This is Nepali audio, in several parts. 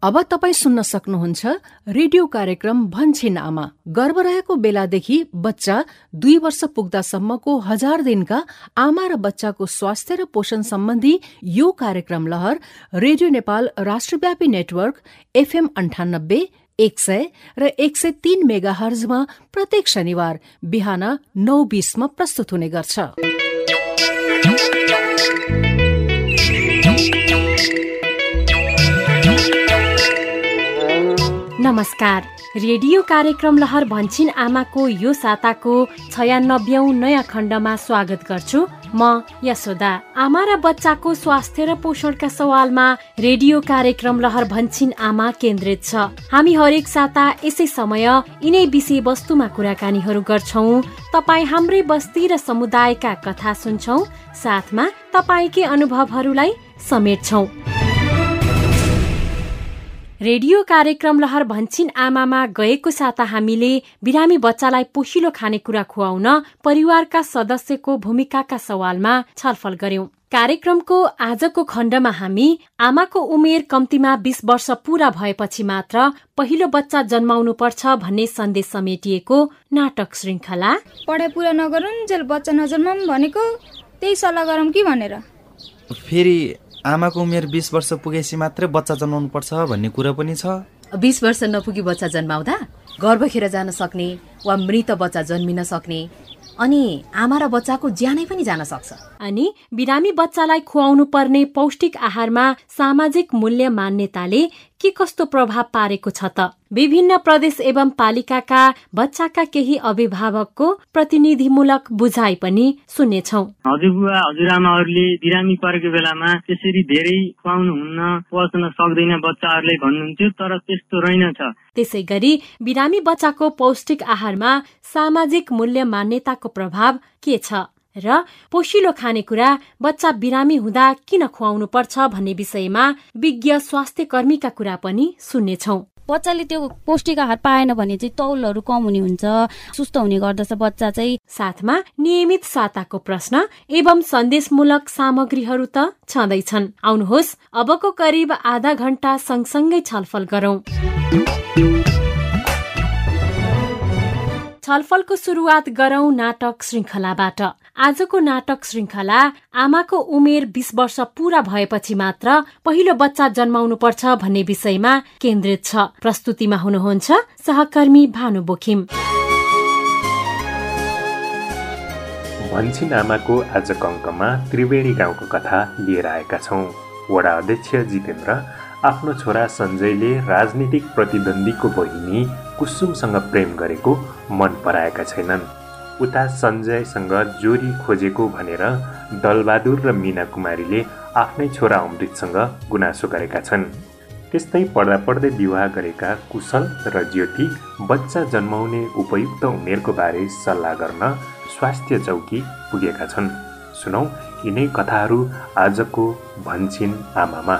अब तपाई सुन्न सक्नुहुन्छ रेडियो कार्यक्रम भन्छिन आमा। गर्भ रहेको बेलादेखि बच्चा 2 वर्ष पुग्दासम्मको 1000 दिनका आमा र बच्चाको स्वास्थ्य र पोषण सम्बन्धी यो कार्यक्रम लहर रेडियो नेपाल राष्ट्रव्यापी नेटवर्क FM 98, 100 र 103 मेगाहर्जमा प्रत्येक शनिबार बिहान 9:20 मा प्रस्तुत हुने गर्छ। नमस्कार, रेडियो कार्यक्रम लहर भन्छिन आमाको यो साताको 96औं नयाँ खण्डमा स्वागत गर्छु। म यशोदा। आमा र बच्चाको स्वास्थ्य र पोषणका सवालमा रेडियो कार्यक्रम लहर भन्छिन आमा केन्द्रित छ। हामी हरेक साता यसै समय यिनै विषय वस्तुमा कुराकानीहरू गर्छौं। तपाई हाम्रै बस्ती र समुदायका कथा सुन्छौं, साथमा तपाईकै अनुभवहरूलाई समेट्छौं। रेडियो कार्यक्रम लहर भन्छिन आमामा गएको साता हामीले बिरामी बच्चालाई पोषिलो खानेकुरा खुवाउन परिवारका सदस्यको भूमिकाका सवालमा छलफल गर्यौं। कार्यक्रमको आजको खण्डमा हामी आमाको उमेर कम्तीमा 20 वर्ष पूरा भएपछि मात्र पहिलो बच्चा जन्माउनु पर्छ भन्ने सन्देश समेटिएको नाटक श्रृङ्खला पढाइ पूरा नगरुन्जेल बच्चा नजन्माउँ भनेको त्यही सल्लाह गरौँ कि भनेर। फेरि आमाको उमेर 20 वर्ष पुगेपछि मात्रै बच्चा जन्माउनु पर्छ भन्ने कुरा पनि छ। 20 वर्ष नपुगी बच्चा जन्माउँदा गर्भ खेर जान सक्ने वा मृत बच्चा जन्मिन सक्ने, अनि आमा र बच्चाको ज्यानै पनि जान सक्छ। अनि बिरामी बच्चालाई खुवाउनु पर्ने पौष्टिक आहारमा सामाजिक मूल्य मान्यताले के कस्तो प्रभाव पारेको छ त? विभिन्न प्रदेश एवं पालिकाका बच्चाका केही अभिभावकको प्रतिनिधिमूलक बुझाइ पनि सुन्नेछौं। हजुरबुवा हजुरआमाहरूले बिरामी परेको बेलामा त्यसरी धेरै खुवाउनु हुन्न, पच्न सक्दैन बच्चाहरूले भन्नुहुन्थ्यो, तर त्यस्तो रहेनछ। त्यसै गरी बिरामी बच्चाको पौष्टिक आहारमा सामाजिक मूल्य मान्यताको प्रभाव के छ र पोषिलो खानेकुरा बच्चा बिरामी हुँदा किन खुवाउनु पर्छ भन्ने विषयमा विज्ञ स्वास्थ्य कर्मीका कुरा पनि सुन्नेछौं। बच्चाले त्यो पौष्टिक आहार पाएन भने चाहिँ तौलहरू कम हुने हुन्छ, सुस्त हुने गर्दछ बच्चा चाहिँ। साथमा नियमित साताको प्रश्न एवं सन्देशमूलक सामग्रीहरू त छँदैछन्। आउनुहोस् अबको करिब आधा घण्टा सँगसँगै छलफल गरौं। छलफलको सुरुवात गरौं नाटक श्रृङ्खलाबाट। आजको नाटक श्रृङ्खला आमाको उमेर 20 वर्ष पूरा भएपछि मात्र पहिलो बच्चा जन्माउनु पर्छ भन्ने विषयमा केन्द्रित छ। प्रस्तुतिमा हुनुहुन्छ सहकर्मी भानु बोखिम। भन्छिन आमाको आजको अङ्कमा त्रिवेणी गाउँको कथा लिएर आएका छौं। वडा अध्यक्ष जितेन्द्र आफ्नो छोरा सञ्जयले राजनीतिक प्रतिद्वन्द्वीको बहिनी कुसुमसँग प्रेम गरेको मन पराएका छैनन्। उता सञ्जयसँग जोडी खोजेको भनेर दलबहादुर र मीना कुमारीले आफ्नै छोरा अमृतसँग गुनासो गरेका छन्। त्यस्तै पढ्दा पढ्दै विवाह गरेका कुशल र ज्योति बच्चा जन्माउने उपयुक्त उमेरको बारे सल्लाह गर्न स्वास्थ्य चौकी पुगेका छन्। सुनौ यिनै कथाहरू आजको भन्छिन आमामा।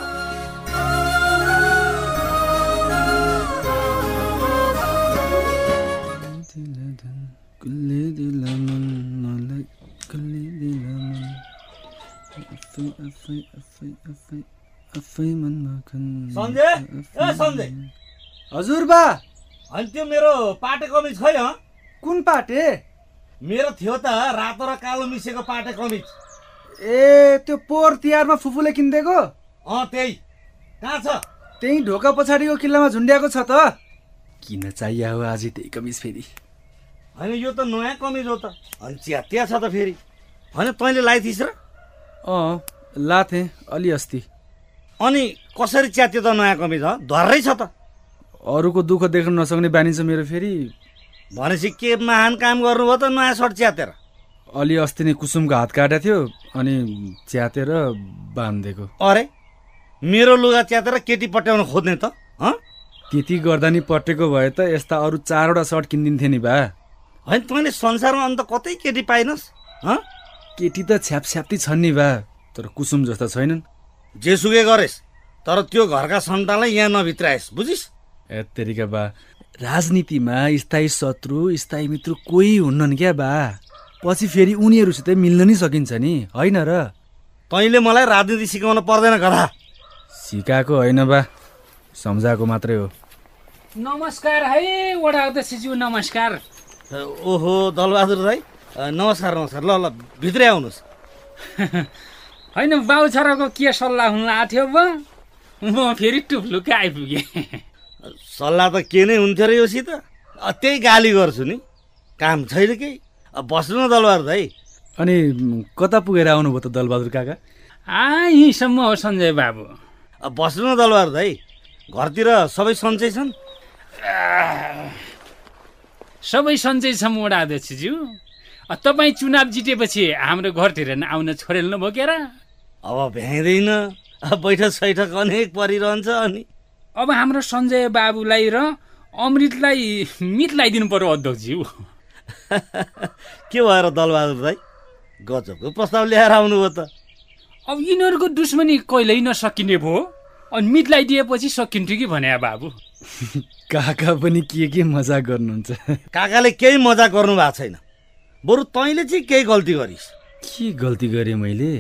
हजुर बा, अनि त्यो मेरो पाटे कमिज खै? कुन पाटे? मेरो थियो त रातो र कालो मिसेको पाटे कमिज। ए त्यो पोहोर तिहारमा फुपूले किनिदिएको? त्यही। कहाँ छ? त्यही ढोका पछाडिको किल्लामा झुन्ड्याएको छ त। किन चाहियो हो आज त्यही कमिज फेरि? होइन यो त नयाँ कमिज हो त। अनि च्यातिया छ त फेरि। होइन तैँले लाइथिस् र? लाथे अलि अस्ति। अनि कसरी च्यात्यो त नयाँ कमिज? धर्रै छ त। अरूको दुःख देख्न नसक्ने बानी छ मेरो फेरि। भनेपछि के महान काम गर्नुभयो त नयाँ सर्ट च्यातेर? अलि अस्ति नै कुसुमको हात काटेको थियो, अनि च्यातेर बाँधिदिएको। अरे मेरो लुगा च्यातेर केटी पट्याउन खोज्ने त? त्यति गर्दा नि पटेको भए त यस्ता अरू 4वटा सर्ट किनिदिन्थे नि बा। होइन तैँले संसारमा अन्त कतै केटी पाइनस्? केटी त छ्यापछ्याप्ती छन् नि बा, तर कुसुम जस्ता छैनन्। जेसुकै गरेस्, तर त्यो घरका सन्तानलाई यहाँ नभित्राएस्, बुझिस्? तेरिका बा, राजनीतिमा स्थायी शत्रु स्थायी मित्र कोही हुन्नन् क्या बा। पछि फेरि उनीहरूसित मिल्न नि सकिन्छ नि, होइन र? तैँले मलाई राजनीति सिकाउन पर्दैन गधा। सिकाएको होइन बा, सम्झाएको मात्रै हो। नमस्कार है वडा अध्यक्षज्यू, नमस्कार। ओहो दलबहादुर दाइ, नमस्कार नमस्कार। ल ल भित्रै आउनुहोस्। होइन बाउ छोराको के सल्लाह हुन आँट्यो बा? म फेरि टुप्लुक्कै आइपुगेँ। सल्लाह त के नै हुन्थ्यो र योसित, त्यही गाली गर्छु नि, काम छैन केही। बस्नु न दलबहादुर दाइ। अनि कता पुगेर आउनुभयो त दलबहादुर काका? यहीँसम्म हो सञ्जय बाबु। बस्नु न दलबहादुर दाइ, घरतिर सबै सन्चै छन्? सबै सन्चै छौँ वडा अध्यक्षज्यू। तपाईँ चुनाव जितेपछि हाम्रो घरतिर आउन छोडेल्नु भयो के र? अब भ्याइँदैन, बैठक सैठक अनेक परिरहन्छ। अनि अब हाम्रो सञ्जय बाबुलाई र अमृतलाई मितलाइदिनु पर्यो अध्यक्षज्यू। के भएर दलबहादुर दाइ, गजबको प्रस्ताव ल्याएर आउनुभयो त। अब यिनीहरूको दुश्मनी कहिल्यै नसकिने भयो, अनि मितलाइदिएपछि सकिन्थ्यो कि भने बाबु। काका पनि के मजाक गर्नुहुन्छ? काकाले केही मजाक गर्नु भएको छैन, बरु तैँले चाहिँ केही गल्ती गरिस्। के गल्ती गरेँ मैले?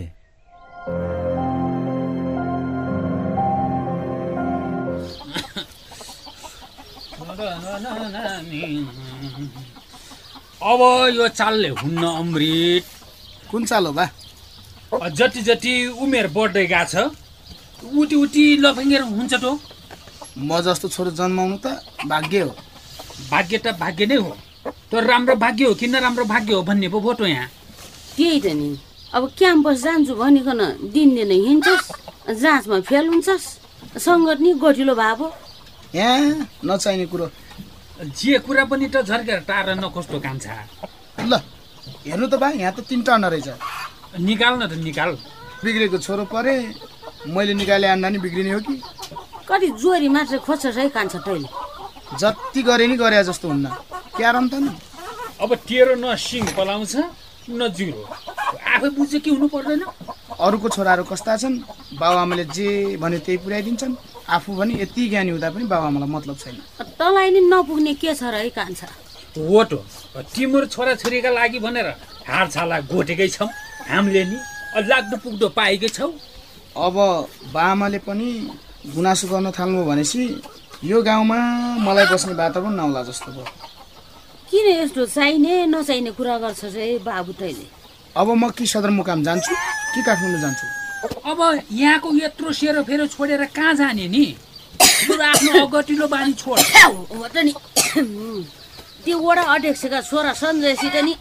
अब यो चालले हुन्न अमृत। कुन चाल हो बा? जति जति उमेर बढ्दै गएको छ उति उति लफङ्गेर हुन्छ त। म जस्तो छोरो जन्माउनु त भाग्य हो। भाग्य त भाग्य नै हो, तर राम्रो भाग्य हो कि नराम्रो भाग्य हो भन्ने पो भोटो यहाँ। त्यही त नि, अब क्याम्पस जान्छु भनिकन दिनदिनै हिँड्छस्, जाँचमा फेल हुन्छस्, सङ्गत नि गठिलो भएको। यहाँ नचाहिने कुरो जे कुरा पनि त झर्केर टाढा नखोज्दो काम छ। ल हेर्नु त बा, यहाँ त 3 टर्न रहेछ। निकाल न त निकाल। बिग्रेको छोरो परे, मैले निकाले अन्डा नि बिग्रिने हो कि? कति जोरी मात्र खोज्छस् है कान्छ तैँले? जति गरे नि गरे जस्तो हुन्न, क्यारम त नि। अब तेरो न सिङ पलाउँछ न जुरो, आफै बुझ्छ कि हुनु पर्दैन। अरूको छोराहरू कस्ता छन्, बाबुआमाले जे भने त्यही पुर्याइदिन्छन्। आफू पनि यति ज्ञानी हुँदा पनि बाबुआमालाई मतलब छैन। तँलाई नि नपुग्ने के छ र है कान्छ? हो त, तिम्रो छोराछोरीका लागि भनेर हारछाला घोटेकै छौँ हामीले नि, लाग्दो पुग्दो पाएकै छौ। अब बाआमाले पनि गुनासो गर्न थाल्नु भनेपछि यो गाउँमा मलाई बस्ने वातावरण नहोला जस्तो भयो। किन यस्तो चाहिने नचाहिने कुरा गर्छस् है बाबु तैँले? अब म कि सदरमुकाम जान्छु कि काठमाडौँ जान्छु? अब यहाँको यत्रो सेरोफेरो छोडेर कहाँ जाने नि? आफ्नो अगटिलो बानी छोड। हो त नि, त्यो वडा अध्यक्षका छोरा सञ्जयसित नि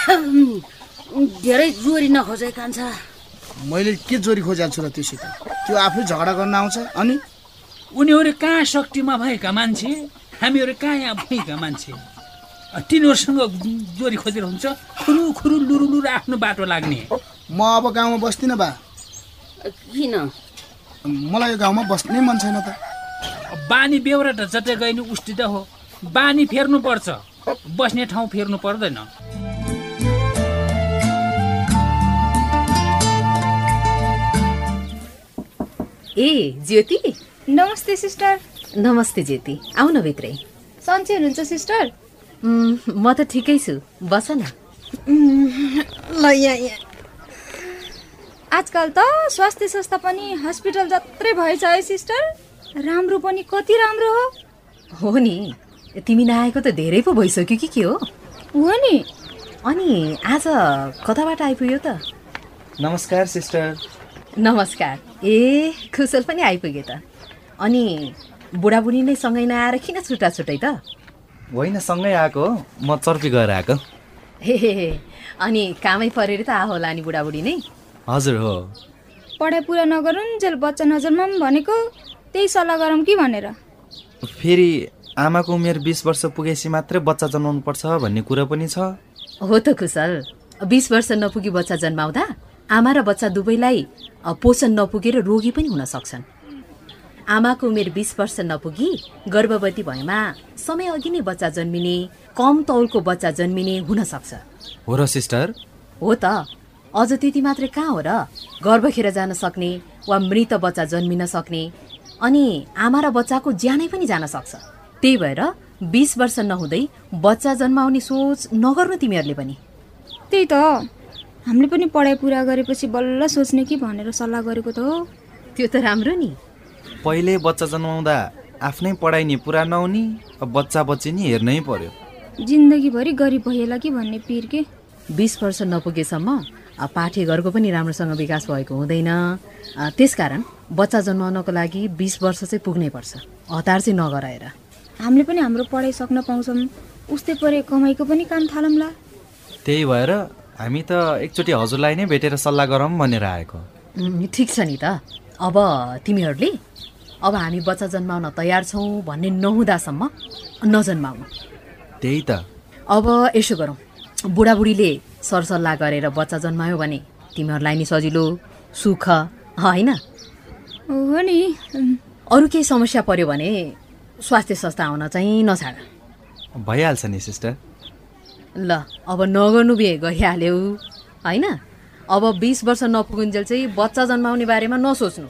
धेरै जोरी नखोजे कान्छ। मैले के जोरी खोजेको छु र त्योसित? त्यो आफै झगडा गर्न आउँछ। अनि उनीहरू कहाँ शक्तिमा भएका मान्छे, हामीहरू कहाँ यहाँ भएका मान्छे। तिनीहरूसँग जोरी खोजेर हुन्छ? खुरु खुरु लुरु लुरु आफ्नो बाटो लाग्ने। म अब गाउँमा बस्दिनँ बा। किन? मलाई यो गाउँमा बस्नै मन छैन त। बानी बेहोरा त जतै गए नि उस्ति त हो, बानी फेर्नु पर्छ, बस्ने ठाउँ फेर्नु पर्दैन। ए ज्योति। नमस्ते सिस्टर। नमस्ते ज्योति, आउन भित्रै। सन्चै हुनुहुन्छ सिस्टर? म त ठिकै छु, बस न। ल यहाँ आजकल त स्वास्थ्य संस्था पनि हस्पिटल जत्रै भएछ है सिस्टर। राम्रो पनि कति राम्रो हो। हो नि, तिमी नआएको त धेरै पो भइसक्यो कि के हो? हो नि। अनि आज कताबाट आइपुग्यो त? नमस्कार सिस्टर। नमस्कार। ए खुसल पनि आइपुग्यो त। अनि बुढाबुढी नै सँगै नआएर किन छुट्टा छुट्टै त? होइन, सँगै आएको, म चर्पी गएर आएको। हे अनि कामै परेर त आ होला नि बुढाबुढी नै? हजुर हो। पढाइ पुरा नगरुन्जेल बच्चा नजन्माम भनेको त्यही सल्लाह गरौँ कि भनेर। फेरि आमाको उमेर 20 वर्ष पुगेपछि मात्रै बच्चा जन्माउनु पर्छ भन्ने कुरा पनि छ। हो त खुसल, 20 वर्ष नपुगी बच्चा जन्माउँदा आमा र बच्चा दुवैलाई पोषण नपुगेर रोगी पनि हुन सक्छन्। आमाको उमेर 20 वर्ष नपुगी गर्भवती भएमा समय अघि नै बच्चा जन्मिने, कम तौलको बच्चा जन्मिने हुन सक्छ। हो र सिस्टर? हो त, अझ त्यति मात्रै कहाँ हो र, गर्भ खेर जान सक्ने वा मृत बच्चा जन्मिन सक्ने, अनि आमा र बच्चाको ज्यानै पनि जान सक्छ। त्यही भएर 20 वर्ष नहुँदै बच्चा जन्माउने सोच नगर्नु तिमीहरूले पनि। त्यही त, हामीले पनि पढाइ पुरा गरेपछि बल्ल सोच्ने कि भनेर सल्लाह गरेको त हो। त्यो त राम्रो नि। पहिले बच्चा जन्माउँदा आफ्नै पढाइ नि पुरा नहुने, बच्चा बच्ची नि हेर्नै पर्यो। जिन्दगीभरि गरिब भइएला कि भन्ने पिर के। 20 वर्ष नपुगेसम्म पाठेघरको पनि राम्रोसँग विकास भएको हुँदैन। त्यसकारण बच्चा जन्माउनको लागि 20 वर्ष चाहिँ पुग्नै पर्छ, हतार चाहिँ नगराएर। हामीले पनि हाम्रो पढाइ सक्न पाउँछौँ, उस्तै परे कमाइको पनि काम थालौँला। त्यही भएर हामी त एकचोटि हजुरलाई नै भेटेर सल्लाह गरौँ भनेर आएको। ठिक छ नि त। अब तिमीहरूले अब हामी बच्चा जन्माउन तयार छौँ भन्ने नहुँदासम्म नजन्माउनु। त्यही त। अब यसो गरौँ, बुढाबुढीले सरसल्लाह गरेर बच्चा जन्मायो भने तिमीहरूलाई नि सजिलो, सुख, होइन? हो नि। अरू केही समस्या पर्यो भने स्वास्थ्य संस्था आउन चाहिँ नछाड। भइहाल्छ नि सिस्टर। ल अब नगर्नु बिहे गरिहाल्यौ, होइन? अब 20 वर्ष नपुगुन्जेल चाहिँ बच्चा जन्माउने बारेमा नसोच्नु।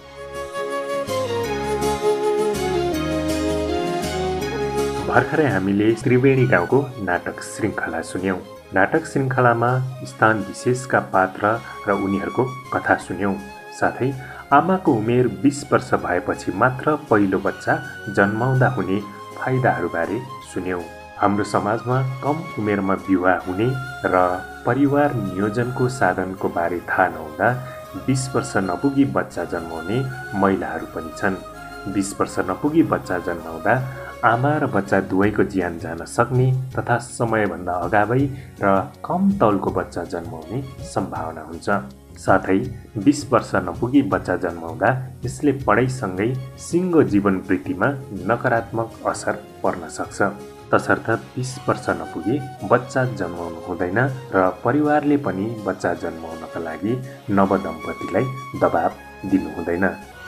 भर्खरै हामीले त्रिवेणी गाउँको नाटक श्रृङ्खला सुन्यौं। नाटक श्रृङ्खलामा स्थान विशेषका पात्र र उनीहरूको कथा सुन्यौं। साथै आमाको उमेर 20 वर्ष भएपछि मात्र पहिलो बच्चा जन्माउँदा हुने फाइदाहरूबारे सुन्यौं। हाम्रो समाजमा कम उमेरमा विवाह हुने र परिवार नियोजनको साधनको बारे थाहा नहुँदा 20 वर्ष नपुगी बच्चा जन्माउने महिलाहरू पनि छन्। 20 वर्ष नपुगी बच्चा जन्माउँदा आमा र बच्चा दुवैको ज्यान जान सक्ने तथा समयभन्दा अगावै र कम तौलको बच्चा जन्माउने सम्भावना हुन्छ। साथै 20 वर्ष नपुगी बच्चा जन्माउँदा यसले पढाइसँगै सिङ्गो जीवन वृत्तिमा नकारात्मक असर पर्न सक्छ। तसर्थ 20 वर्ष नपुगी बच्चा जन्माउनु हुँदैन र परिवारले पनि बच्चा जन्माउनका लागि नवदम्पतिलाई दबाब दिनु हुँदैन।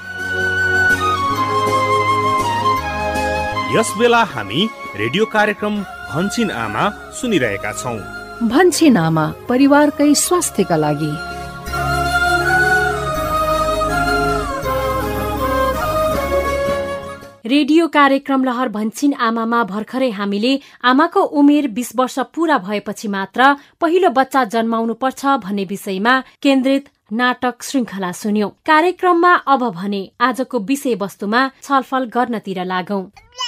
यस बेला हामी रेडियो कार्यक्रम भन्छिन आमा सुनिरहेका छौं। भन्छिन आमा, परिवारकै स्वास्थ्यका लागि। रेडियो कार्यक्रम लहर भन्छिन आमामा भर्खरै हामीले आमाको उमेर 20 वर्ष पूरा भएपछि मात्र पहिलो बच्चा जन्माउनु पर्छ भन्ने विषयमा केन्द्रित नाटक श्रृङ्खला सुन्यौं। कार्यक्रममा अब भने आजको विषयवस्तुमा छलफल गर्नतिर लागौं।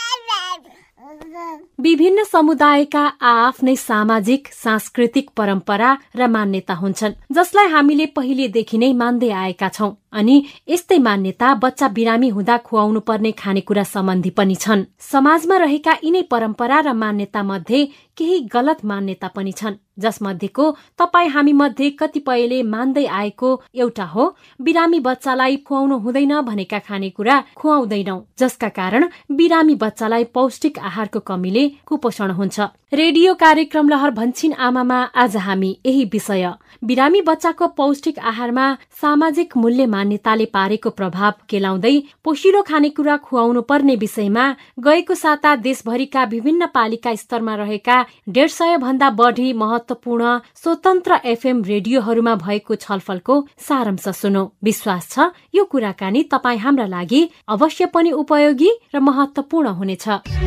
विभिन्न समुदायका आफ्नै सामाजिक, सांस्कृतिक परम्परा र मान्यता हुन्छन्, जसलाई हामीले पहिलेदेखि नै मान्दै आएका छौं। अनि यस्तै मान्यता बच्चा बिरामी हुँदा खुवाउनु पर्ने खानेकुरा सम्बन्धी पनि छन्। समाजमा रहेका यिनै परम्परा र मान्यता मध्ये केही गलत मान्यता पनि छन्, जसमध्येको तपाई हामी मध्ये कतिपयले मान्दै आएको एउटा हो बिरामी बच्चालाई खुवाउनु हुँदैन भनेका खानेकुरा खुवाउँदैनौ, जसका कारण बिरामी बच्चालाई पौष्टिक आहारको कमीले कुपोषण हुन्छ। रेडियो कार्यक्रम लहर भन्छिन आमामा आज हामी यही विषय बिरामी बच्चाको पौष्टिक आहारमा सामाजिक मूल्य मान्यताले पारेको प्रभाव केलाउँदै पोषिलो खानेकुरा खुवाउनु पर्ने विषयमा गएको साता देशभरिका विभिन्न पालिका स्तरमा रहेका 150 भन्दा बढी महत्वपूर्ण स्वतन्त्र FM रेडियोहरूमा भएको छलफलको सारांश सुनौ। विश्वास छ यो कुराकानी तपाई हाम्रा लागि अवश्य पनि उपयोगी र महत्वपूर्ण हुनेछ।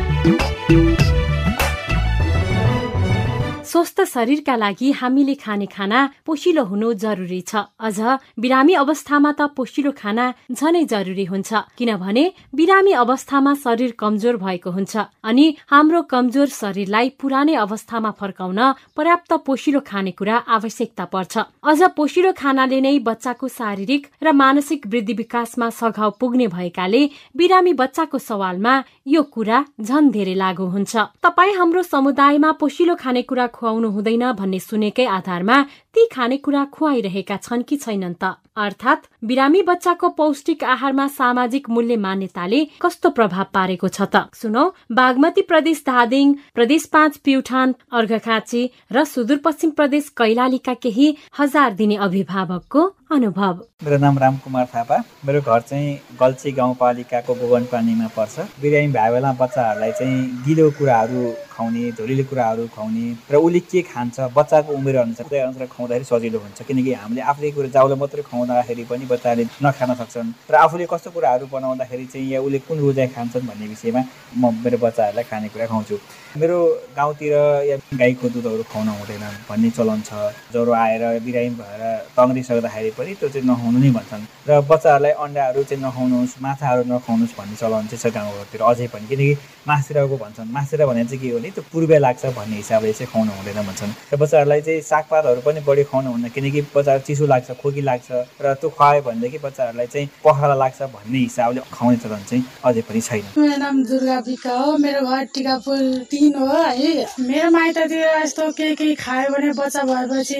स्वस्थ शरीरका लागि हामीले खाने खाना पोषिलो हुनु जरुरी छ। अझ बिरामी अवस्थामा त पोषिलो खाना झनै जरुरी हुन्छ, किनभने बिरामी अवस्थामा शरीर कमजोर भएको हुन्छ अनि हाम्रो कमजोर शरीरलाई पुरानै अवस्थामा फर्काउन पर्याप्त पोषिलो खानेकुरा आवश्यकता पर्छ। अझ पोषिलो खानाले नै बच्चाको शारीरिक र मानसिक वृद्धि विकासमा सघाउ पुग्ने भएकाले बिरामी बच्चाको सवालमा यो कुरा झन धेरै लागू हुन्छ। तपाई हाम्रो समुदायमा पोषिलो खानेकुरा खुवाउनु हुँदैन भन्ने सुनेकै आधारमा ती खानेकुरा खुवाइरहेका छन् कि छैनन् त? अर्थात् बिरामी बच्चाको पौष्टिक आहारमा सामाजिक मूल्य मान्यताले कस्तो प्रभाव पारेको छ त? सुनौ बागमती प्रदेश धादिङ, प्रदेश 5 प्युठान, अर्घखाँची र सुदूरपश्चिम प्रदेश कैलालीका केही हजार दिने अभिभावकको अनुभव। मेरो नाम रामकुमार थापा। मेरो घर चाहिँ गल्छी गाउँपालिकाको गोगनपानीमा पर्छ। बिरामी भए बेला बच्चाहरूलाई चाहिँ गिलो कुराहरू खुवाउने, झोलिलो कुराहरू खुवाउने र उसले के खान्छ बच्चाको उमेर अनुसार त्यही अनुसार खुवाउँदाखेरि सजिलो हुन्छ, किनकि हामीले आफूले कुरा जाउलो मात्रै खुवाउँदाखेरि पनि बच्चाले नखान सक्छन् र आफूले कस्तो कुराहरू बनाउँदाखेरि चाहिँ या उसले कुन रुचाइ खान्छन् भन्ने विषयमा म मेरो बच्चाहरूलाई खानेकुरा खुवाउँछु। मेरो गाउँतिर या गाईको दुधहरू खुवाउन हुँदैन भन्ने चलन छ। ज्वरो आएर बिरामी भएर तङ्ग्रिसक्दाखेरि पनि त्यो चाहिँ नखुवाउनु नै भन्छन् र बच्चाहरूलाई अन्डाहरू चाहिँ नखुवाउनुहोस्, माछाहरू नखुवाउनुहोस् भन्ने चलन चाहिँ छ गाउँघरतिर अझै पनि। किनकि मासुतिरको भन्छन्, मासुतिर भने चाहिँ के हो भने त्यो पूर्वे लाग्छ भन्ने हिसाबले चाहिँ खुवाउनु हुँदैन भन्छन्। र बच्चाहरूलाई चाहिँ सागपातहरू पनि बढी खुवाउनु हुँदैन, किनकि बच्चाहरू चिसो लाग्छ, खोकी लाग्छ र त्यो खुवायो भनेदेखि बच्चाहरूलाई चाहिँ पखाला लाग्छ भन्ने हिसाबले खुवाउने चलन चाहिँ अझै पनि छैन। मेरो नाम दुर्गा बिका हो, मेरो घर टिकापुर 3 हो है। मेरो माइततिर यस्तो केही खायो भने बच्चा भएपछि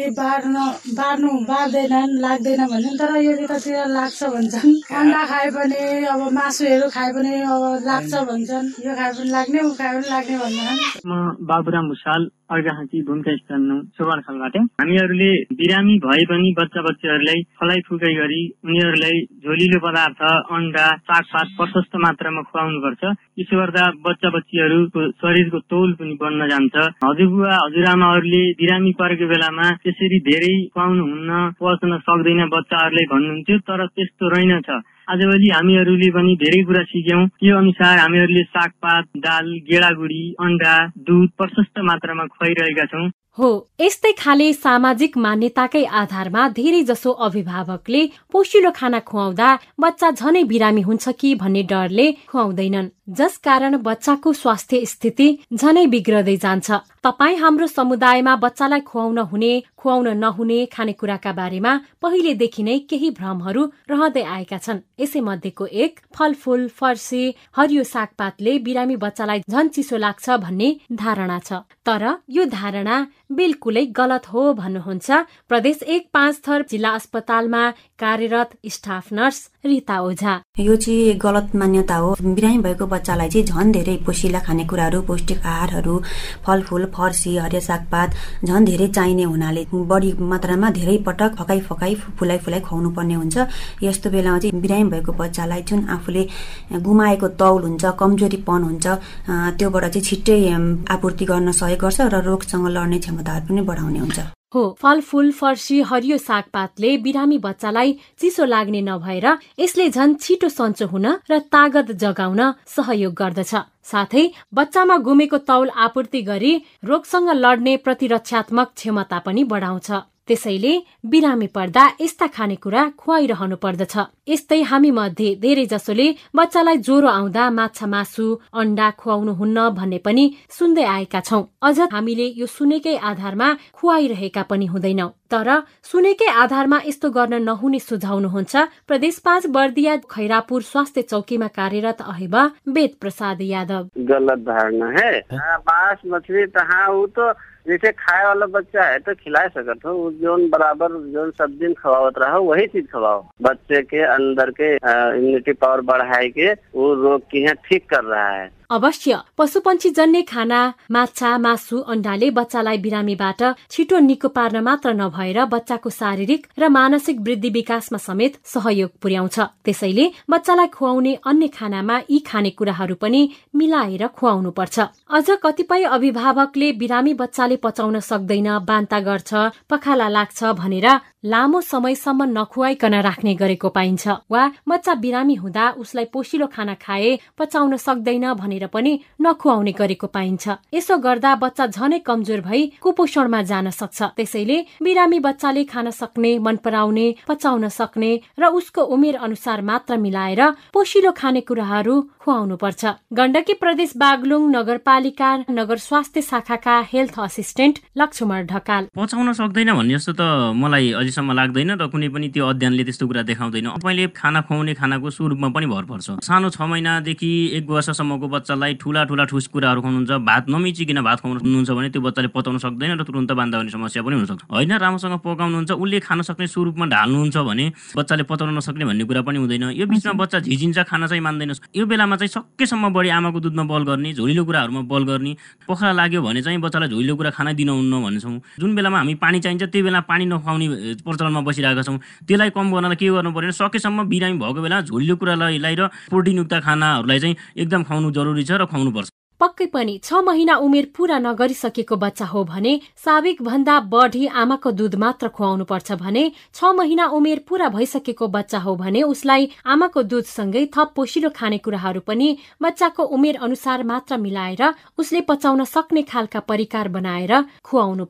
बार्दैनन्, लाग्दैन भन्छन्, तर यो यतातिर लाग्छ भन्छन्। अन्डा खायो भने अब मासुहरू खायो भने अब लाग्छ भन्छन्, यो खायो भने लाग्ने, उ खायो भने लाग्ने भन्छन्। म बाबुराम भुषाल अर्घाहाँची भूमिका स्थान 9 सोबारखालबाट। हामीहरूले बिरामी भए पनि बच्चाहरूलाई फलाइ फुकाइ गरी उनीहरूलाई झोलिलो पदार्थ, अन्डा, सागपात प्रशस्त मात्रामा खुवाउनुपर्छ। यसो गर्दा बच्चाहरूको शरीरको तौल पनि बढ्न जान्छ। हजुरबुवा हजुरआमाहरूले बिरामी परेको बेलामा त्यसरी धेरै खुवाउनुहुन्न, पच्न सक्दैन बच्चाहरूलाई भन्नुहुन्थ्यो, तर त्यस्तो रहेनछ। आजभोलि हामीहरूले पनि धेरै कुरा सिक्यौं। त्यो अनुसार हामीहरूले सागपात, दाल, गेडागुडी, अन्डा, दुध प्रशस्त मात्रामा खुवाइरहेका छौं। हो, यस्तै खाले सामाजिक मान्यताकै आधारमा धेरै जसो अभिभावकले पोषिलो खाना खुवाउँदा बच्चा झनै बिरामी हुन्छ कि भन्ने डरले खुवाउँदैनन्, जसकारण बच्चाको स्वास्थ्य स्थिति झनै बिग्रदै जान्छ। तपाई हाम्रो समुदायमा बच्चालाई खुवाउन नहुने खानेकुराका बारेमा पहिलेदेखि नै केही भ्रमहरू रहँदै आएका छन्। यसै मध्येको एक फलफूल, फर्सी, हरियो सागपातले बिरामी बच्चालाई झन चिसो लाग्छ भन्ने धारणा छ। तर यो धारणा बिल्कुलै गलत हो भन्नुहुन्छ प्रदेश 1 पाँचथर जिल्ला अस्पतालमा कार्यरत स्टाफ नर्स रिता ओझा। यो चाहिँ गलत मान्यता हो। बिरामी भएको बच्चालाई चाहिँ झन धेरै पोषिला खानेकुराहरू, पौष्टिक आहारहरू, फलफूल, फर्सी, हरियो सागपात झन धेरै चाहिने हुनाले बढी मात्रामा धेरै पटक फकाई फुलाई खुवाउनु पर्ने हुन्छ। यस्तो बेलामा चाहिँ बिरामी भएको बच्चालाई जुन आफूले गुमाएको तौल हुन्छ, कमजोरीपन हुन्छ, त्योबाट चाहिँ छिट्टै आपूर्ति गर्न सहयोग गर्छ र रोगसँग लड्ने क्षमताहरू पनि बढाउने हुन्छ। हो, फलफूल, फर्सी, हरियो सागपातले बिरामी बच्चालाई चिसो लाग्ने नभएर यसले झन छिटो सन्चो हुन र तागत जगाउन सहयोग गर्दछ। साथै बच्चामा गुमेको तौल आपूर्ति गरी रोगसँग लड्ने प्रतिरक्षात्मक क्षमता पनि बढाउँछ। त्यसैले बिरामी पर्दा यस्ता खानेकुरा खुवाइरहनु पर्दछ। यस्तै हामी मध्ये धेरै जसोले बच्चालाई ज्वरो आउँदा माछा मासु, अन्डा खुवाउनुहुन्न भन्ने पनि सुन्दै आएका छौं। अझ हामीले यो सुनेकै आधारमा खुवाइरहेका पनि हुँदैनौं। तर सुनेकै आधारमा यस्तो गर्न नहुने सुझाउनुहुन्छ प्रदेश 5 बर्दिया खैरापुर स्वास्थ्य चौकीमा कार्यरत अहेबा वेद प्रसाद यादव। गलत धारणा है। मांस मछली तो जैसे खाए वाला बच्चा है तो खिला सकते हो, जोन बराबर जोन सब दिन खवावत रहो वही चीज खवाओ। बच्चे के अंदर के इम्यूनिटी पावर बढ़ाए के वो रोग की है ठीक कर रहा है। अवश्य पशुपन्छी जन्य खाना, माछा मासु, अन्डाले बच्चालाई बिरामीबाट छिटो निको पार्न मात्र नभएर बच्चाको शारीरिक र मानसिक वृद्धि विकासमा समेत सहयोग पुर्याउँछ। त्यसैले बच्चालाई खुवाउने अन्य खानामा यी खानेकुराहरू पनि मिलाएर खुवाउनु पर्छ। अझ कतिपय अभिभावकले बिरामी बच्चाले पचाउन सक्दैन, बान्ता गर्छ, पखाला लाग्छ भनेर लामो समयसम्म नखुवाइकन राख्ने गरेको पाइन्छ। वा बच्चा बिरामी हुँदा उसलाई पोषिलो खाना खाए पचाउन सक्दैन भनेर पनि नखुवाउने गरेको पाइन्छ। यसो गर्दा बच्चा झनै कमजोर भई कुपोषणमा जान सक्छ। त्यसैले बिरामी बच्चाले खान सक्ने, मन पराउने, पचाउन सक्ने र उसको उमेर अनुसार मात्र मिलाएर पोषिलो खानेकुराहरू खुवाउनु पर्छ। गण्डकी प्रदेश बागलुङ नगरपालिका नगर स्वास्थ्य शाखाका हेल्थ असिस्टेन्ट लक्ष्मण ढकाल। पचाउन सक्दैन भन्ने जस्तो त मलाई अझैसम्म लाग्दैन र कुनै पनि त्यो अध्ययनले त्यस्तो कुरा देखाउँदैन। पहिले खाना खुवाउने खानाको स्वरूपमा पनि भर पर्छ। सानो 6 महिनादेखि 1 वर्षसम्मको बच्चालाई ठुला ठुस कुराहरू खुवाउनुहुन्छ, भात नमिचिकन भात खुवाउनुहुन्छ भने त्यो बच्चाले पचाउन सक्दैन र तुरुन्त बान्दा हुने समस्या पनि हुनसक्छ। होइन, राम्रोसँग पकाउनुहुन्छ, उसले खान सक्ने स्वरूपमा ढाल्नुहुन्छ भने बच्चाले पचाउन नसक्ने भन्ने कुरा पनि हुँदैन। यो बिचमा बच्चा झिझिन्छ, खाना चाहिँ मान्दैन। यो बेलामा चाहिँ सकेसम्म बढी आमाको दुधमा बल गर्ने, झोलिलो कुराहरूमा बल गर्ने। पखाला लाग्यो भने चाहिँ बच्चालाई झोलिलो कुरा खाना दिनुहुन्न भन्छौँ। जुन बेलामा हामी पानी चाहिन्छ त्यो बेला पानी नखुवाउने प्रचलनमा बसिरहेका छौँ। त्यसलाई कम गर्नलाई के गर्नु पर्यो, सकेसम्म बिरामी भएको बेला झोलिलो कुरालाई र प्रोटिनयुक्त खानाहरूलाई चाहिँ एकदम खुवाउनु जरुरी छ र खुवाउनु पर्छ। पक्कै पनि 6 महिना उमेर पूरा नगरिसकेको बच्चा हो भने स्वाभाविक भन्दा बढी आमाको दूध मात्र खुवाउनु पर्छ भने 6 महिना उमेर पूरा भइसकेको बच्चा हो भने उसलाई आमाको दूधसँगै थप पोषिलो खानेकुराहरू पनि बच्चाको उमेर अनुसार मात्र मिलाएर उसले पचाउन सक्ने खालका परिकार बनाएर खुवाउनु पर्छ।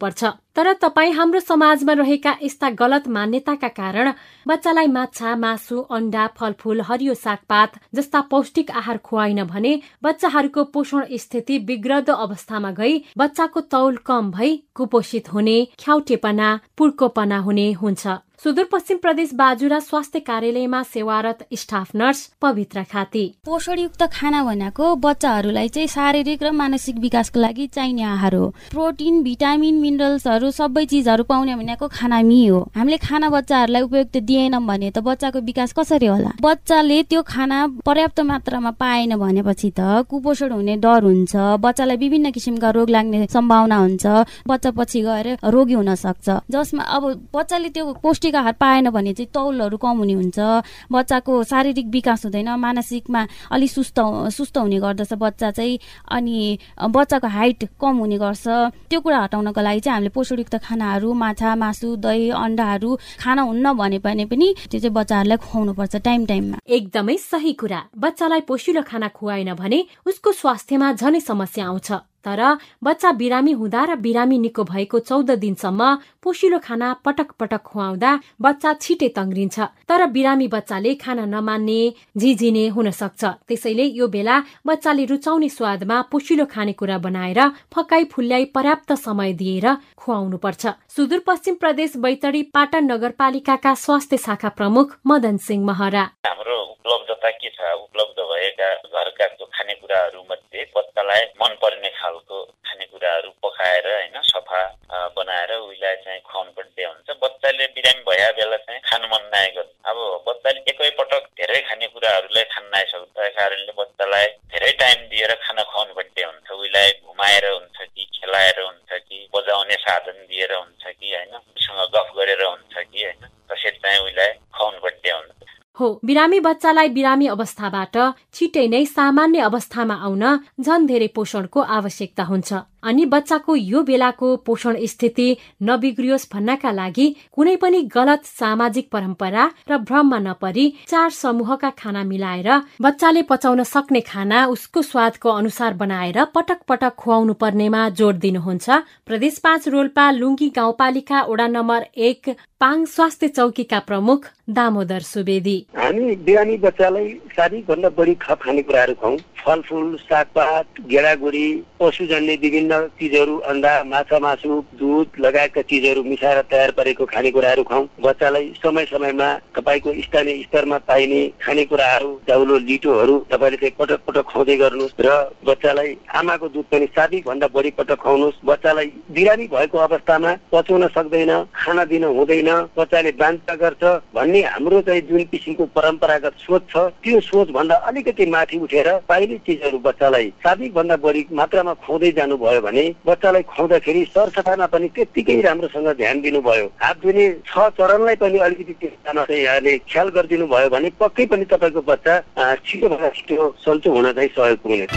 तर तपाईँ हाम्रो समाजमा रहेका यस्ता गलत मान्यताका कारण बच्चालाई माछा, मासु, अण्डा, फलफूल, हरियो सागपात जस्ता पौष्टिक आहार खुवाइन भने बच्चाहरूको पोषण स्थिति बिग्रदो अवस्थामा गई बच्चाको तौल कम भई कुपोषित हुने, ख्याउटेपना, पुर्कोपना हुने हुन्छ। सुदूरपश्चिम प्रदेश बाजुरा स्वास्थ्य कार्यालयमा सेवारत स्टाफ नर्स पवित्र खाती। पोषणयुक्त खाना भनेको बच्चाहरूलाई चाहिँ शारीरिक र मानसिक विकासको लागि चाहिने आहार हो। प्रोटिन, भिटामिन, मिनरल्सहरू सबै चिजहरू पाउने भनेको खानामै हो। हामीले खाना बच्चाहरूलाई उपयुक्त दिएनौँ भने त बच्चाको विकास कसरी होला? बच्चाले त्यो खाना पर्याप्त मात्रामा पाएन भनेपछि त कुपोषण हुने डर हुन्छ, बच्चालाई विभिन्न किसिमका रोग लाग्ने सम्भावना हुन्छ, बच्चा पछि गएर रोगी हुन सक्छ। जसमा अब बच्चाले त्यो पौष्टिक आहार पाएन भने चाहिँ तौलहरू कम हुने हुन्छ, बच्चाको शारीरिक विकास हुँदैन, मानसिकमा अलि सुस्त हुने गर्दछ बच्चा चाहिँ, अनि बच्चाको हाइट कम हुने गर्छ। त्यो कुरा हटाउनको लागि चाहिँ हामीले पोषणयुक्त खानाहरू, माछा, मासु, दही, अण्डाहरू खाना हुन्न भने पनि त्यो चाहिँ बच्चाहरूलाई खुवाउनु पर्छ टाइममा। एकदमै सही कुरा। बच्चालाई पोषिलो खाना खुवाएन भने उसको स्वास्थ्यमा झनै समस्या आउँछ। तर बच्चा बिरामी हुँदा र बिरामी निको भएको 14 दिनसम्म पोषिलो खाना पटक पटक खुवाउँदा बच्चा छिटै तङ्ग्रिन्छ। तर बिरामी बच्चाले खाना नमान्ने, झिझिने हुन सक्छ। त्यसैले यो बेला बच्चाले रुचाउने स्वादमा पोषिलो खानेकुरा बनाएर फकाई फुल्याई पर्याप्त समय दिएर खुवाउनु पर्छ। सुदूरपश्चिम प्रदेश बैतडी पाटन नगरपालिकाका स्वास्थ्य शाखा प्रमुख मदन सिंह महरा। हाम्रो उपलब्धता के छ? उपलब्ध भएका घरका खानेकुराहरू मध्ये बच्चालाई मनपर्ने खालको खानेकुराहरू पकाएर हैन सफा बनाएर उइलाई चाहिँ खुवाउनु पर्ने हुन्छ। बच्चाले बिरामी भए बेला चाहिँ खानु मन नआएको, अब बच्चाले एकैपटक धेरै खानेकुराहरूलाई खान नआइसक्दा कारणले बच्चालाई धेरै टाइम दिएर खाना खुवाउनु पर्ने हुन्छ। उइलाई घुमाएर हुन्छ कि खेलाएर हुन्छ कि बजाउने साधन दिएर हुन्छ कि हैन उसँग गफ गरेर हुन्छ कि हैन त्यसरी चाहिँ उइलाई खुवाउनु पर्ने हुन्छ। हो, बिरामी बच्चालाई बिरामी अवस्थाबाट छिटै नै सामान्य अवस्थामा आउन झन धेरै पोषणको आवश्यकता हुन्छ। अनि बच्चाको यो बेलाको पोषण स्थिति नबिग्रियोस् भन्नका लागि कुनै पनि गलत सामाजिक परम्परा र भ्रममा नपरी 4 समूहका खाना मिलाएर बच्चाले पचाउन सक्ने खाना उसको स्वादको अनुसार बनाएर पटक पटक खुवाउनु पर्नेमा जोड दिनुहुन्छ प्रदेश 5 रोल्पा लुङ्गी गाउँपालिका वडा नम्बर 1 पाङ स्वास्थ्य चौकीका प्रमुख दामोदर सुवेदी। हामी बिरामी बच्चालाई सारीभन्दा बढी खानेकुराहरू खुवाउँ। फलफूल, सागपात, गेडागुडी, पशुजन्य विभिन्न चिजहरू, अन्डा, माछा, मासु, दुध लगायतका चिजहरू मिसाएर तयार पारेको खानेकुराहरू खुवाउँ। बच्चालाई समय समयमा तपाईँको स्थानीय स्तरमा पाइने खानेकुराहरू, चाउलो, लिटोहरू तपाईँले चाहिँ पटक पटक खुवाउँदै गर्नुहोस् र बच्चालाई आमाको दुध पनि सारीभन्दा बढी पटक खुवाउनुहोस्। बच्चालाई बिरामी भएको अवस्थामा पचाउन सक्दैन, खाना दिन हुँदैन, बच्चाले बान्ता गर्छ भन्ने हाम्रो चाहिँ जुन किसिमको परम्परागत सोच छ त्यो सोच भन्दा अलिकति माथि उठेर पाइने चिजहरू बच्चालाई साधिकभन्दा बढी मात्रामा खुवाउँदै जानुभयो भने बच्चालाई खुवाउँदाखेरि सरसफाइमा पनि त्यत्तिकै राम्रोसँग ध्यान दिनुभयो, हात धुने 6 चरणलाई पनि अलिकति त्यसमा चाहिँ यहाँले ख्याल गरिदिनु भयो भने पक्कै पनि तपाईँको बच्चा छिटोभन्दा छिटो सन्चो हुन चाहिँ सहयोग हुनेछ।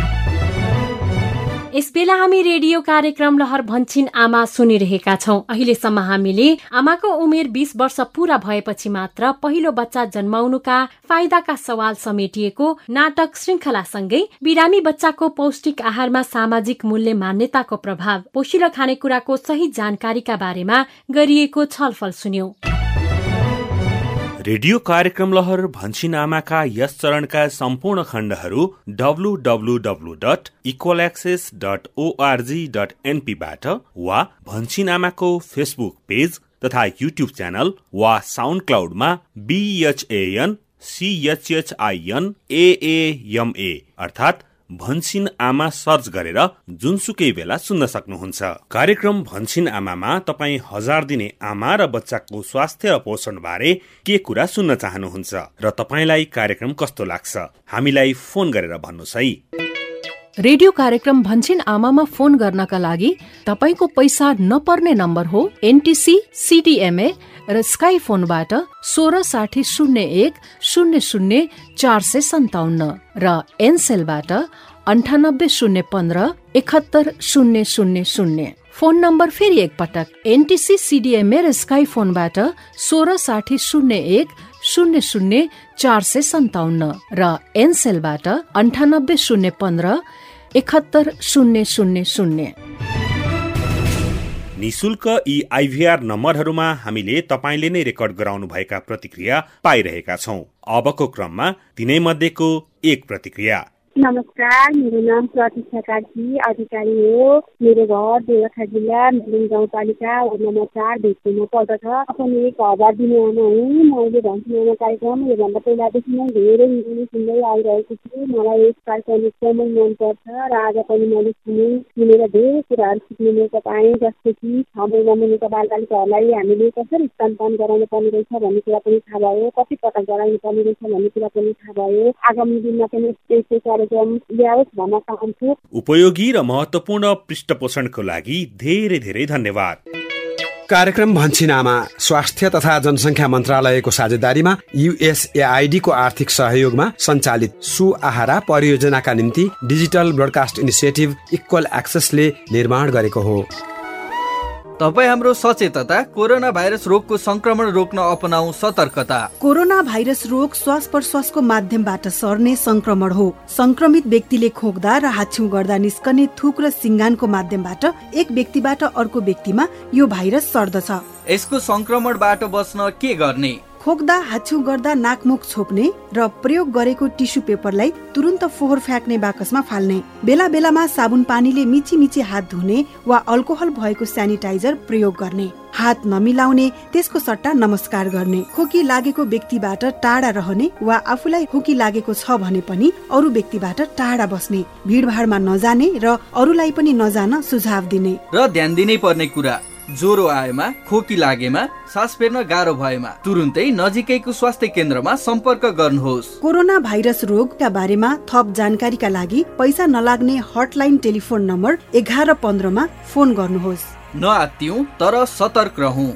यसबेला हामी रेडियो कार्यक्रम लहर भन्छिन आमा सुनिरहेका छौं। अहिलेसम्म हामीले आमाको उमेर 20 वर्ष पूरा भएपछि मात्र पहिलो बच्चा जन्माउनुका फाइदाका सवाल समेटिएको नाटक श्रृंखलासँगै बिरामी बच्चाको पौष्टिक आहारमा सामाजिक मूल्य मान्यताको प्रभाव, पोषिलो खानेकुराको सही जानकारीका बारेमा गरिएको छलफल सुन्यौं। रेडियो कार्यक्रम लहर भन्छिन आमाका यस चरणका सम्पूर्ण खण्डहरू www.equalaccess.org.np बाट वा भन्छिन आमाको फेसबुक पेज तथा युट्युब च्यानल वा साउन्ड क्लाउडमा BHANCHHINAAMA अर्थात भन्छिन आमा सर्च गरेर जुनसुकै बेला सुन्न सक्नुहुन्छ। कार्यक्रम भन्छिन आमामा तपाई 1000 दिने आमा र बच्चाको स्वास्थ्य र पोषण बारे के कुरा सुन्न चाहनुहुन्छ र तपाईलाई कार्यक्रम कस्तो लाग्छ हामीलाई फोन गरेर भन्नुहोस् है। रेडियो कार्यक्रम भन्छिन आमामा फोन गर्नका लागि तपाईको पैसा नपर्ने नम्बर हो NTC CDMA र स्काई फोनबाट 166001 00 457 र एनसेलबाट 9805 71000 00। फोन नम्बर फेरि एकपटक NTC CDMA र स्काई फोनबाट 166001 00 457 र एनसेलबाट 9805 71000। निशुल्क यी आइभीआर नम्बरहरूमा हामीले तपाईले नै रेकर्ड गराउनु भएका प्रतिक्रिया पाइरहेका छौं। अबको क्रममा तिनै मध्येको एक प्रतिक्रिया। नमस्कार, मेरो नाम प्रतीक्षा कार्की अधिकारी हो। मेरो घर देवथा जिल्ला मेलिङ गाउँपालिका वार्ड नम्बर 4 भेट्टीमा पर्दछ। पनि एक 1000 दिने आमा हुँ। मैले भन्छु आमा कार्यक्रम योभन्दा पहिलादेखि नै धेरै सुन्दै आइरहेको छु। मलाई यस कार्यक्रम एकदमै मनपर्छ र आज पनि मैले सुनेर धेरै कुराहरू सिक्ने मौका पाएँ। जस्तो कि 6 महिना मुनिका बालबालिकाहरूलाई हामीले कसरी स्तनपान गराउनु पर्ने रहेछ भन्ने कुरा पनि थाहा भयो। कति पटक गराउनु पर्ने रहेछ भन्ने कुरा पनि थाहा भयो। आगामी दिनमा पनि त्यस्तै ल्याओस् भन्न चाहन्छु। उपयोगी र महत्त्वपूर्ण पृष्ठपोषणको लागि धेरै धेरै धन्यवाद। कार्यक्रम भन्छिन आमा स्वास्थ्य तथा जनसङ्ख्या मन्त्रालयको साझेदारीमा USAID को आर्थिक सहयोगमा सञ्चालित सुआहारा परियोजनाका निम्ति डिजिटल ब्रोडकास्ट इनिसिएटिभ इक्वल एक्सेसले निर्माण गरेको हो। तपाईँ हाम्रो सचेतता कोरोना भाइरस रोगको संक्रमण रोक्न अपनाऊ सतर्कता। कोरोना भाइरस रोग श्वास प्रश्वासको माध्यमबाट सर्ने संक्रमण हो। संक्रमित व्यक्तिले खोक्दा र हाच्छिउँ गर्दा निस्कने थुक र सिङ्गानको माध्यमबाट एक व्यक्तिबाट अर्को व्यक्तिमा यो भाइरस सर्दछ। यसको संक्रमणबाट बच्न के गर्ने? खोक्दा हाच्छिउँ गर्दा नाकमुख छोप्ने र प्रयोग गरेको टिस्यु पेपरलाई तुरुन्त फोहोर फ्याँक्ने बाकसमा फाल्ने। बेला बेलामा साबुन पानीले मिची मिची हात धुने वा अल्कोहल भएको सेनिटाइजर प्रयोग गर्ने। हात नमिलाउने, त्यसको सट्टा नमस्कार गर्ने। खोकी लागेको व्यक्तिबाट टाढा रहने वा आफूलाई खोकी लागेको छ भने पनि अरू व्यक्तिबाट टाढा बस्ने। भिडभाडमा नजाने र अरूलाई पनि नजान सुझाव दिने। र ध्यान दिनै पर्ने कुरा, ज्वरो आएमा, खोकी लागेमा, सास फेर्न गाह्रो भएमा तुरुन्तै नजिकैको स्वास्थ्य केन्द्रमा सम्पर्क गर्नुहोस्। कोरोना भाइरस रोगका बारेमा थप जानकारीका लागि पैसा नलाग्ने हटलाइन टेलिफोन नम्बर 1115 मा फोन गर्नुहोस्। नआत्तियौं तर सतर्क रहौं।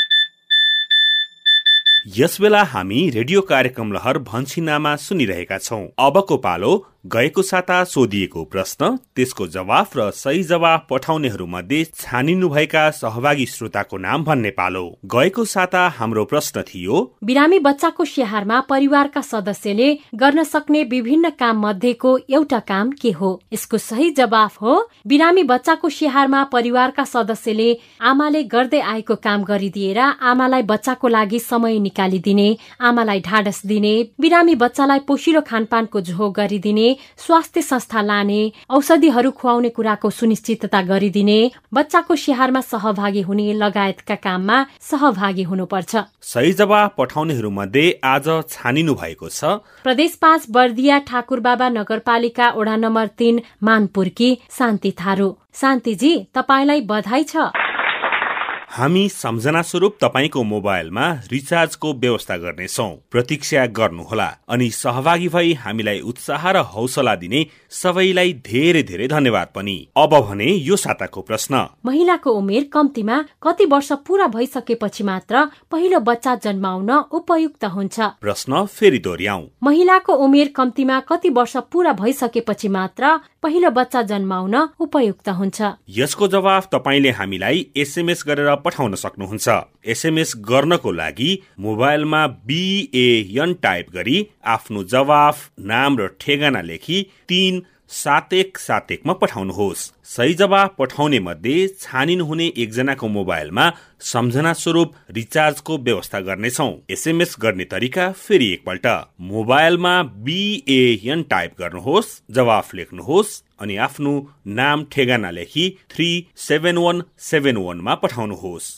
यसबेला हामी रेडियो कार्यक्रम लहर भन्छिनामा सुनिरहेका छौं। अबको पालो गएको साता सोधिएको प्रश्न, त्यसको जवाफ र सही जवाफ पठाउनेहरू मध्ये छानिनु भएका सहभागी श्रोताको नाम भन्ने पालो। गएको साता हाम्रो प्रश्न थियो, बिरामी बच्चाको स्याहारमा परिवारका सदस्यले गर्न सक्ने विभिन्न काम मध्येको एउटा काम के हो? यसको सही जवाफ हो, बिरामी बच्चाको स्याहारमा परिवारका सदस्यले आमाले गर्दै आएको काम गरिदिएर आमालाई बच्चाको लागि समय निकालिदिने, आमालाई ढाडस दिने, बिरामी बच्चालाई पोषिलो खानपानको झोक गरिदिने, स्वास्थ्य संस्था लाने, औषधिहरू खुवाउने कुराको सुनिश्चितता गरिदिने, बच्चाको स्याहारमा सहभागी हुने लगायतका काममा सहभागी हुनुपर्छ। सही जवाफ पठाउनेहरू मध्ये आज छानिनु भएको छ प्रदेश 5 बर्दिया ठाकुरबाबा नगरपालिका वडा नम्बर 3 मानपुरकी शान्ति थारू। शान्तिजी, तपाईलाई बधाई छ। हामी सम्झना स्वरूप तपाईको मोबाइलमा रिचार्जको व्यवस्था गर्नेछौं। प्रतीक्षा गर्नुहोला अनि सहभागी भई हामीलाई उत्साह र हौसला दिने सबैलाई धेरै धेरै धन्यवाद पनि। अब भने यो साताको प्रश्न, महिलाको उमेर कम्तीमा कति वर्ष पूरा भइसकेपछि मात्र पहिलो बच्चा जन्माउन उपयुक्त हुन्छ? प्रश्न फेरि दोहोर्याउँ। महिलाको उमेर कम्तीमा कति वर्ष पूरा भइसकेपछि मात्र पहिलो बच्चा जन्माउन उपयुक्त हुन्छ? यसको जवाफ तपाईले हामीलाई SMS गरेर पठाउन सक्नुहुन्छ। SMS गर्नको लागि मोबाइलमा BAN टाइप गरी आफ्नो जवाफ, नाम र ठेगाना लेखी 371171 मा पठाउनुहोस्। सही जवाफ पठाउने मध्ये छानिनु हुने एकजनाको मोबाइलमा सम्झना स्वरूप रिचार्जको व्यवस्था गर्नेछौं। SMS गर्ने तरिका फेरि एकपल्ट, मोबाइलमा BAN टाइप गर्नुहोस्, जवाफ लेख्नुहोस् अनि आफ्नो नाम ठेगाना लेखी 37171 मा पठाउनुहोस्।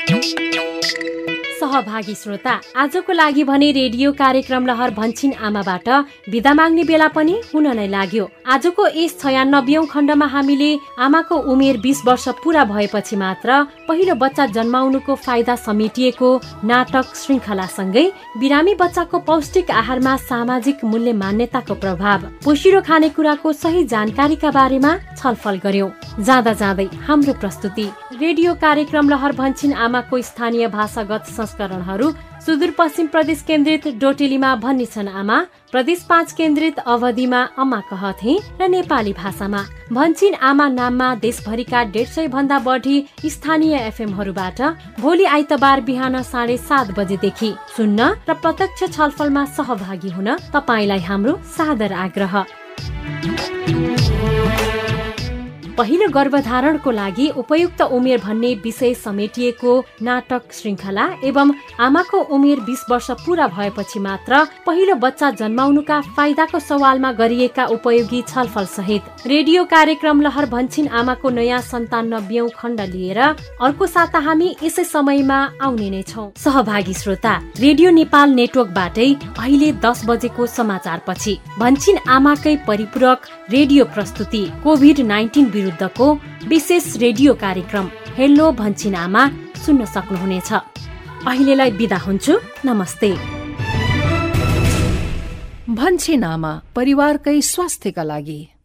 सहभागी श्रोता, आजको लागि भने रेडियो कार्यक्रम लहर भन्छिन आमाबाट बिदा माग्ने बेला पनि हुन नै लाग्यो। आजको यस 96औं खण्डमा हामीले आमाको उमेर 20 वर्ष पूरा भएपछि मात्र पहिलो बच्चा जन्माउनुको फाइदा समेटिएको नाटक श्रृङ्खलासँगै बिरामी बच्चाको पौष्टिक आहारमा सामाजिक मूल्य मान्यताको प्रभाव, पोषिलो खानेकुराको सही जानकारीका बारेमा छलफल गर्यौं। जाँदा जाँदै हाम्रो प्रस्तुति रेडियो कार्यक्रम लहर भन्छिन आमाको स्थानीय भाषागत संस्करणहरू सुदूरपश्चिम प्रदेश केन्द्रित डोटेलीमा भन्ने छन् आमा, प्रदेश 5 केन्द्रित अवधिमा अम्मा कहथे र नेपाली भाषामा भन्छिन आमा नाममा देशभरिका 150 भन्दा बढी स्थानीय FM-हरूबाट भोलि आइतबार बिहान 7:30 बजेदेखि सुन्न र प्रत्यक्ष छलफलमा सहभागी हुन तपाईलाई हाम्रो सादर आग्रह। पहिलो गर्भधारणको लागि उपयुक्त उमेर भन्ने विषय समेटिएको नाटक श्रृङ्खला एवं आमाको उमेर 20 वर्ष पूरा भएपछि मात्र पहिलो बच्चा जन्माउनुका फाइदाको सवालमा गरिएका उपयोगी छलफल सहित रेडियो कार्यक्रम लहर भन्छिन आमाको नयाँ 97औं खण्ड लिएर अर्को साता हामी यसै समयमा आउने नै छौं। सहभागी श्रोता, रेडियो नेपाल नेटवर्कबाटै अहिले 10 बजेको समाचारपछि भन्छिन आमाकै परिपूरक रेडियो प्रस्तुति कोभिड-19 विरुद्धको विशेष रेडियो कार्यक्रम हेलो भन्छिन आमा सुन्न सक्नुहुनेछ। अहिलेलाई बिदा हुन्छु, नमस्ते। भन्छिन आमा, परिवारकै स्वास्थ्यका लागि।